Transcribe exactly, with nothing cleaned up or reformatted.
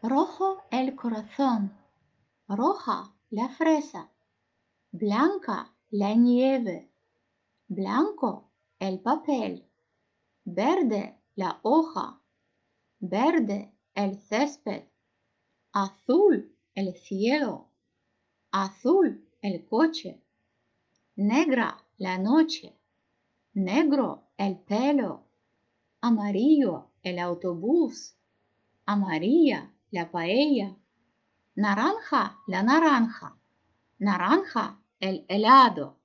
Rojo el corazón, roja la fresa, blanca la nieve, blanco el papel, verde la hoja, verde el césped, azul el cielo, azul el coche, negra la noche, negro el pelo, amarillo el autobús, amarilla la paella, naranja la naranja, naranja el helado.